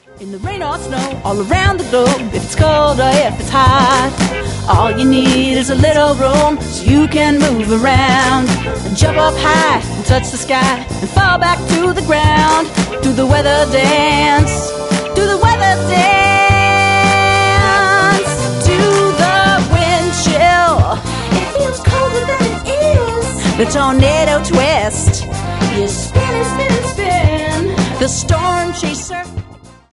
In the rain or snow, all around the globe, if it's cold or if it's hot, all you need is a little room so you can move around. And jump up high and touch the sky and fall back to the ground. Do the weather dance, do the weather dance. Do the wind chill, it feels colder than it is. The tornado twist, you spin and spin and spin. The storm chaser.